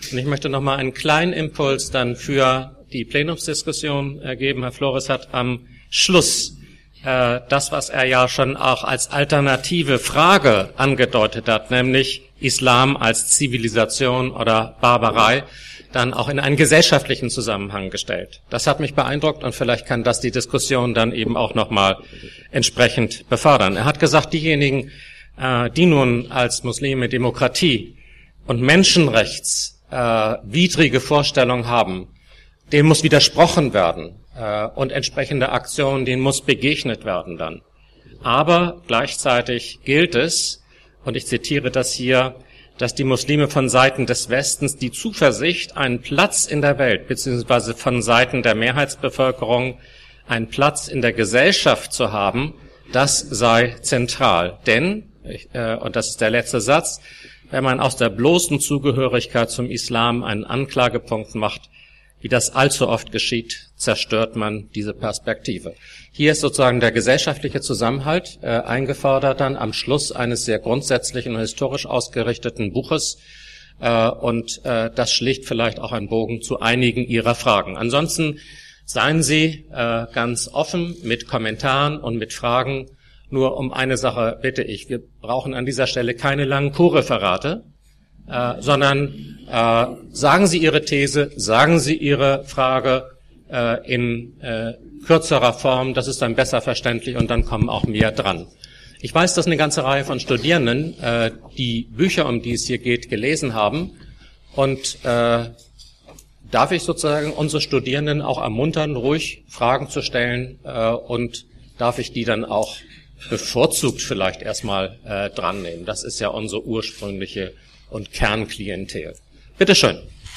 Und ich möchte noch mal einen kleinen Impuls dann für die Plenumsdiskussion geben. Herr Flores hat am Schluss das, was er ja schon auch als alternative Frage angedeutet hat, nämlich Islam als Zivilisation oder Barbarei, dann auch in einen gesellschaftlichen Zusammenhang gestellt. Das hat mich beeindruckt und vielleicht kann das die Diskussion dann eben auch nochmal entsprechend befördern. Er hat gesagt, diejenigen, die nun als Muslime Demokratie und menschenrechtswidrige Vorstellungen haben, denen muss widersprochen werden und entsprechende Aktionen, denen muss begegnet werden dann. Aber gleichzeitig gilt es, und ich zitiere das hier, dass die Muslime von Seiten des Westens die Zuversicht, einen Platz in der Welt, beziehungsweise von Seiten der Mehrheitsbevölkerung einen Platz in der Gesellschaft zu haben, das sei zentral. Denn, und das ist der letzte Satz, wenn man aus der bloßen Zugehörigkeit zum Islam einen Anklagepunkt macht, wie das allzu oft geschieht, zerstört man diese Perspektive. Hier ist sozusagen der gesellschaftliche Zusammenhalt eingefordert dann am Schluss eines sehr grundsätzlichen und historisch ausgerichteten Buches. Und das schlägt vielleicht auch einen Bogen zu einigen Ihrer Fragen. Ansonsten seien Sie ganz offen mit Kommentaren und mit Fragen. Nur um eine Sache bitte ich. Wir brauchen an dieser Stelle keine langen Co-Referate, sondern sagen Sie Ihre These, sagen Sie Ihre Frage in kürzerer Form, das ist dann besser verständlich und dann kommen auch mehr dran. Ich weiß, dass eine ganze Reihe von Studierenden die Bücher, um die es hier geht, gelesen haben und darf ich sozusagen unsere Studierenden auch ermuntern, ruhig Fragen zu stellen und darf ich die dann auch bevorzugt vielleicht erstmal dran nehmen. Das ist ja unsere ursprüngliche und Kernklientel. Bitte schön.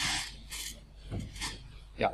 Ja.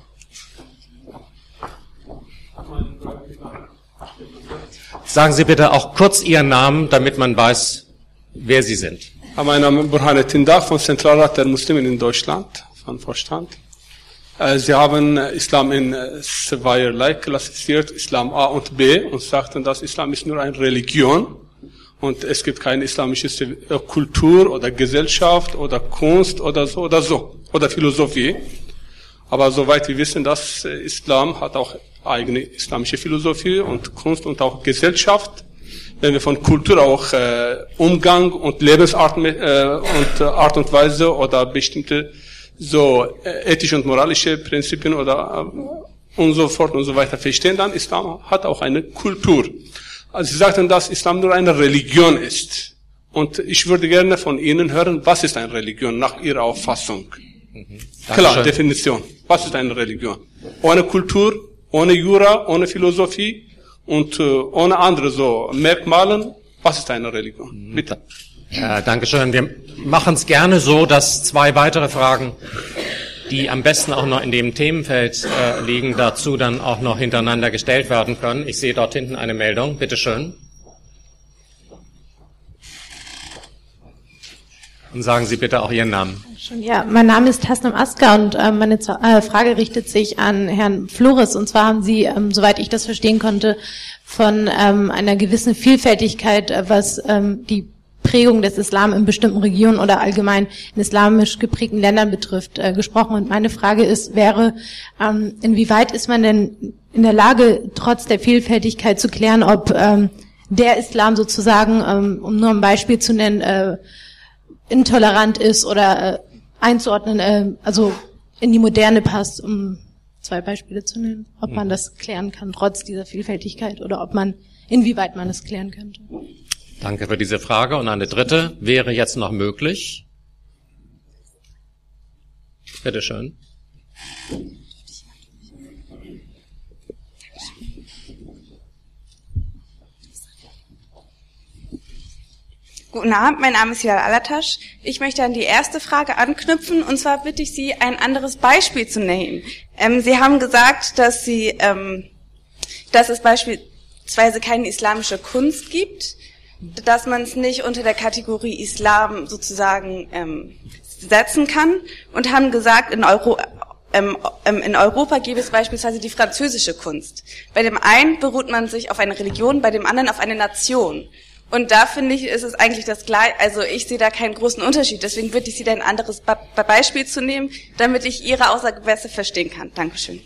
Sagen Sie bitte auch kurz Ihren Namen, damit man weiß, wer Sie sind. Mein Name ist Burhanuddin Dagh vom Zentralrat der Muslimen in Deutschland, von Vorstand. Sie haben Islam in zweierlei klassifiziert, Islam A und B, und sagten, dass Islam ist nur eine Religion. Und es gibt keine islamische Kultur oder Gesellschaft oder Kunst oder so oder Philosophie. Aber soweit wir wissen, dass Islam hat auch eigene islamische Philosophie und Kunst und auch Gesellschaft. Wenn wir von Kultur auch Umgang und Lebensart und Art und Weise oder bestimmte so ethische und moralische Prinzipien oder und so fort und so weiter verstehen, dann Islam hat auch eine Kultur. Also Sie sagten, dass Islam nur eine Religion ist. Und ich würde gerne von Ihnen hören, was ist eine Religion nach Ihrer Auffassung? Klar, Definition. Was ist eine Religion? Ohne Kultur, ohne Jura, ohne Philosophie und ohne andere so Merkmalen. Was ist eine Religion? Bitte. Ja, danke schön. Wir machen es gerne so, dass zwei weitere Fragen, die am besten auch noch in dem Themenfeld liegen, dazu dann auch noch hintereinander gestellt werden können. Ich sehe dort hinten eine Meldung. Bitte schön. Und sagen Sie bitte auch Ihren Namen. Ja, mein Name ist Tasnim Asker und meine Frage richtet sich an Herrn Flores. Und zwar haben Sie, soweit ich das verstehen konnte, von einer gewissen Vielfältigkeit, was die Prägung des Islam in bestimmten Regionen oder allgemein in islamisch geprägten Ländern betrifft, gesprochen. Und meine Frage wäre, inwieweit ist man denn in der Lage, trotz der Vielfältigkeit zu klären, ob der Islam sozusagen, um nur ein Beispiel zu nennen, intolerant ist oder einzuordnen, also in die Moderne passt, um zwei Beispiele zu nennen, ob man das klären kann, trotz dieser Vielfältigkeit, oder inwieweit man es klären könnte. Danke für diese Frage. Und eine dritte wäre jetzt noch möglich. Bitte schön. Guten Abend, mein Name ist Hilal Alatasch. Ich möchte an die erste Frage anknüpfen, und zwar bitte ich Sie, ein anderes Beispiel zu nehmen. Sie haben gesagt, dass es beispielsweise keine islamische Kunst gibt, dass man es nicht unter der Kategorie Islam sozusagen setzen kann, und haben gesagt, in Europa gäbe es beispielsweise die französische Kunst. Bei dem einen beruht man sich auf eine Religion, bei dem anderen auf eine Nation. Und da finde ich, ist es eigentlich das Gleiche, also ich sehe da keinen großen Unterschied. Deswegen würde ich Sie da ein anderes Beispiel zu nehmen, damit ich Ihre Aussage besser verstehen kann. Dankeschön.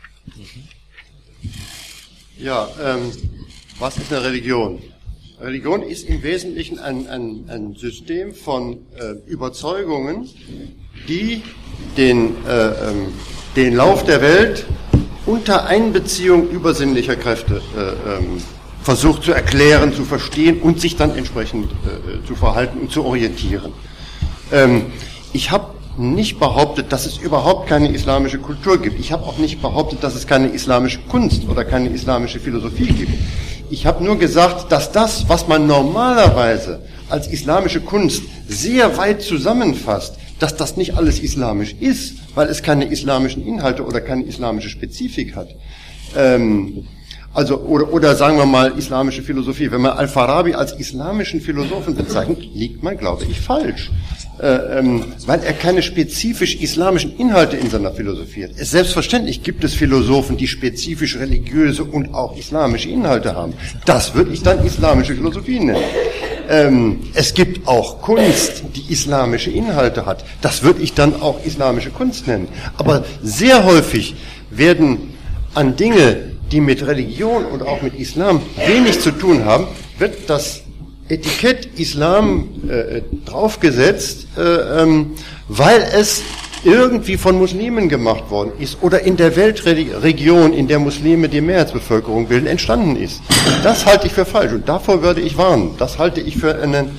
Ja, was ist eine Religion? Religion ist im Wesentlichen ein System von Überzeugungen, die den Lauf der Welt unter Einbeziehung übersinnlicher Kräfte versucht zu erklären, zu verstehen und sich dann entsprechend zu verhalten und zu orientieren. Ich habe nicht behauptet, dass es überhaupt keine islamische Kultur gibt. Ich habe auch nicht behauptet, dass es keine islamische Kunst oder keine islamische Philosophie gibt. Ich habe nur gesagt, dass das, was man normalerweise als islamische Kunst sehr weit zusammenfasst, dass das nicht alles islamisch ist, weil es keine islamischen Inhalte oder keine islamische Spezifik hat. Oder sagen wir mal islamische Philosophie. Wenn man Al-Farabi als islamischen Philosophen bezeichnet, liegt man, glaube ich, falsch. Weil er keine spezifisch islamischen Inhalte in seiner Philosophie hat. Selbstverständlich gibt es Philosophen, die spezifisch religiöse und auch islamische Inhalte haben. Das würde ich dann islamische Philosophie nennen. Es gibt auch Kunst, die islamische Inhalte hat. Das würde ich dann auch islamische Kunst nennen. Aber sehr häufig werden an Dinge, die mit Religion und auch mit Islam wenig zu tun haben, wird das Etikett Islam draufgesetzt, weil es irgendwie von Muslimen gemacht worden ist oder in der Weltregion, in der Muslime die Mehrheitsbevölkerung bilden, entstanden ist. Das halte ich für falsch und davor würde ich warnen. Das halte ich für einen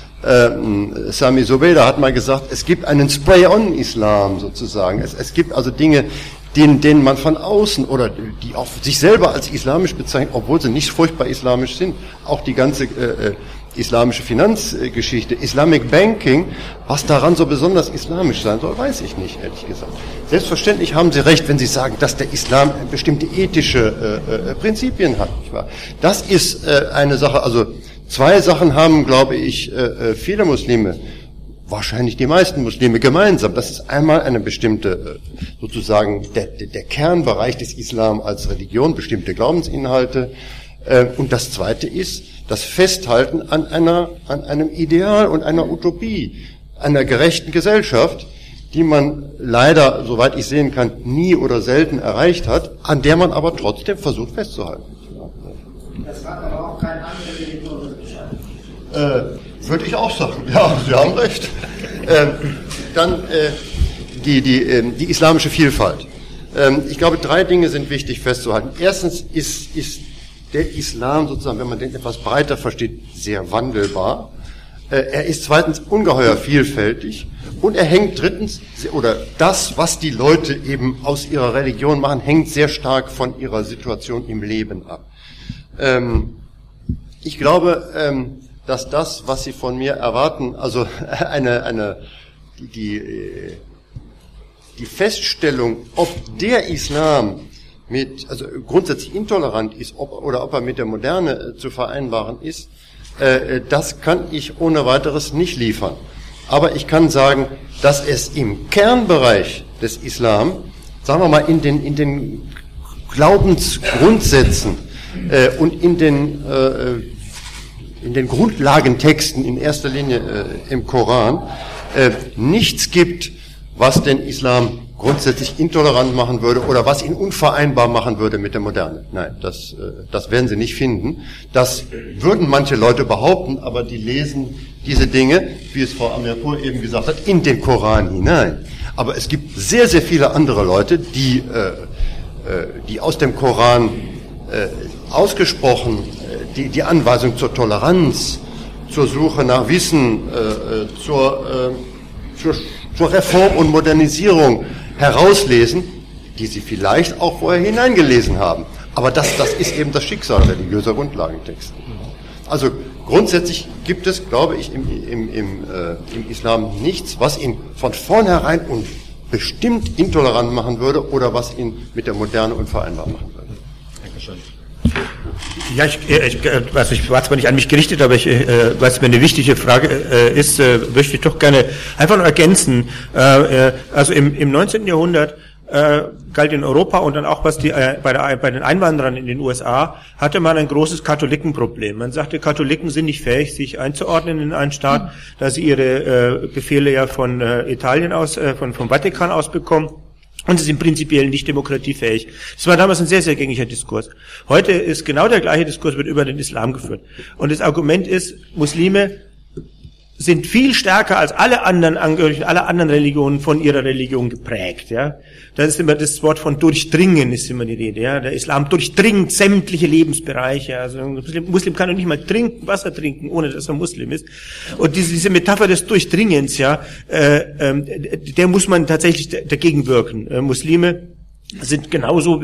Sami Zobeda hat mal gesagt, es gibt einen Spray-on-Islam sozusagen. Es gibt also Dinge, denen man von außen oder die auch sich selber als islamisch bezeichnen, obwohl sie nicht furchtbar islamisch sind, auch die ganze islamische Finanzgeschichte, Islamic Banking, was daran so besonders islamisch sein soll, weiß ich nicht, ehrlich gesagt. Selbstverständlich haben Sie recht, wenn Sie sagen, dass der Islam bestimmte ethische Prinzipien hat, nicht wahr? Das ist eine Sache, also zwei Sachen haben, glaube ich, viele Muslime, wahrscheinlich die meisten Muslime gemeinsam. Das ist einmal eine bestimmte, sozusagen der Kernbereich des Islam als Religion, bestimmte Glaubensinhalte. Und das zweite ist das Festhalten an einem Ideal und einer Utopie, einer gerechten Gesellschaft, die man leider, soweit ich sehen kann, nie oder selten erreicht hat, an der man aber trotzdem versucht festzuhalten. Das war aber auch kein anderer Religion. Würde ich auch sagen. Ja, Sie haben recht. Dann die islamische Vielfalt. Ich glaube, 3 Dinge sind wichtig festzuhalten. Erstens ist der Islam sozusagen, wenn man den etwas breiter versteht, sehr wandelbar. Er ist zweitens ungeheuer vielfältig und er hängt drittens, oder das, was die Leute eben aus ihrer Religion machen, hängt sehr stark von ihrer Situation im Leben ab. Ich glaube, dass das, was Sie von mir erwarten, also die Feststellung, ob der Islam also grundsätzlich intolerant ist, ob er mit der Moderne zu vereinbaren ist, das kann ich ohne weiteres nicht liefern. Aber ich kann sagen, dass es im Kernbereich des Islam, sagen wir mal in den Glaubensgrundsätzen und in den Grundlagentexten, in erster Linie im Koran, nichts gibt, was den Islam grundsätzlich intolerant machen würde oder was ihn unvereinbar machen würde mit der Moderne. Nein, das werden Sie nicht finden. Das würden manche Leute behaupten, aber die lesen diese Dinge, wie es Frau Amirpour eben gesagt hat, in den Koran hinein. Aber es gibt sehr, sehr viele andere Leute, die aus dem Koran ausgesprochen die Anweisung zur Toleranz, zur Suche nach Wissen, zur Reform und Modernisierung herauslesen, die sie vielleicht auch vorher hineingelesen haben. Aber das ist eben das Schicksal religiöser Grundlagentexte. Also grundsätzlich gibt es, glaube ich, im Islam nichts, was ihn von vornherein und bestimmt intolerant machen würde oder was ihn mit der Moderne unvereinbar machen würde. Dankeschön. Ja, ich war zwar nicht an mich gerichtet, aber weil es mir eine wichtige Frage ist, möchte ich doch gerne einfach noch ergänzen. Also im 19. Jahrhundert galt in Europa und dann auch bei den Einwanderern in den USA, hatte man ein großes Katholikenproblem. Man sagte, Katholiken sind nicht fähig, sich einzuordnen in einen Staat, da sie ihre Befehle ja von Italien aus, vom Vatikan aus bekommen. Und sie sind prinzipiell nicht demokratiefähig. Das war damals ein sehr, sehr gängiger Diskurs. Heute ist genau der gleiche Diskurs, wird über den Islam geführt. Und das Argument ist, Muslime sind viel stärker als alle anderen Angehörigen, alle anderen Religionen von ihrer Religion geprägt, ja. Das ist immer das Wort von durchdringen, ist immer die Rede, ja. Der Islam durchdringt sämtliche Lebensbereiche. Also ein Muslim kann doch nicht mal Wasser trinken, ohne dass er Muslim ist. Und diese Metapher des Durchdringens, ja, der muss man tatsächlich dagegen wirken. Muslime sind genauso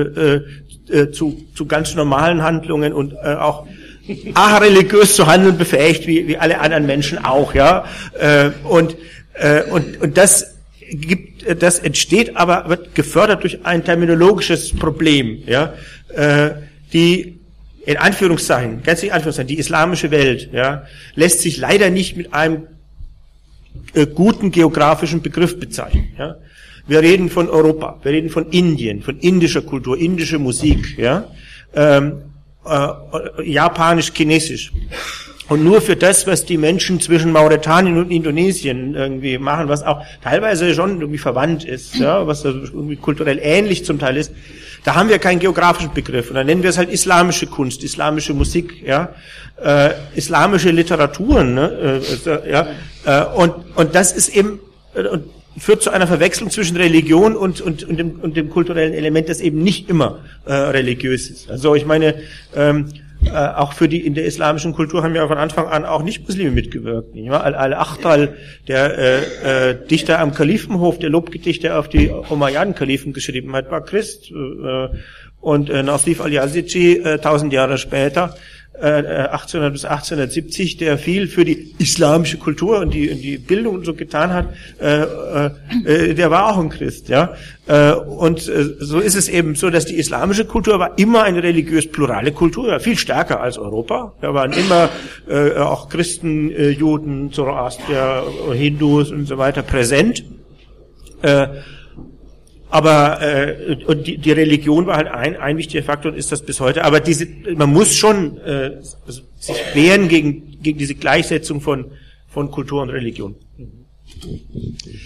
zu ganz normalen Handlungen und auch religiös zu handeln befähigt wie alle anderen Menschen auch, ja. Und das entsteht, aber wird gefördert durch ein terminologisches Problem, ja. Die in Anführungszeichen, ganz in Anführungszeichen, die islamische Welt, ja, lässt sich leider nicht mit einem guten geografischen Begriff bezeichnen, ja. Wir reden von Europa, wir reden von Indien, von indischer Kultur, indische Musik, ja. Japanisch, Chinesisch. Und nur für das, was die Menschen zwischen Mauretanien und Indonesien irgendwie machen, was auch teilweise schon irgendwie verwandt ist, ja, was also irgendwie kulturell ähnlich zum Teil ist, da haben wir keinen geografischen Begriff. Und dann nennen wir es halt islamische Kunst, islamische Musik, ja, islamische Literaturen, ne, und das ist eben, und führt zu einer Verwechslung zwischen Religion und dem kulturellen Element, das eben nicht immer religiös ist. Also ich meine, auch in der islamischen Kultur haben ja von Anfang an auch Nicht-Muslime mitgewirkt. Nicht wahr? Al-Akhtal, der Dichter am Kalifenhof, der Lobgedichte auf die Umayyaden-Kalifen geschrieben hat, war Christ. Und Nasif al-Yazidi 1000 Jahre später, 1800 bis 1870, der viel für die islamische Kultur und die Bildung und so getan hat, der war auch ein Christ, ja. Und so ist es eben so, dass die islamische Kultur war immer eine religiös-plurale Kultur, viel stärker als Europa. Da waren immer auch Christen, Juden, Zoroaster, Hindus und so weiter präsent. Aber und die Religion war halt ein wichtiger Faktor und ist das bis heute. Aber man muss schon sich wehren gegen diese Gleichsetzung von Kultur und Religion.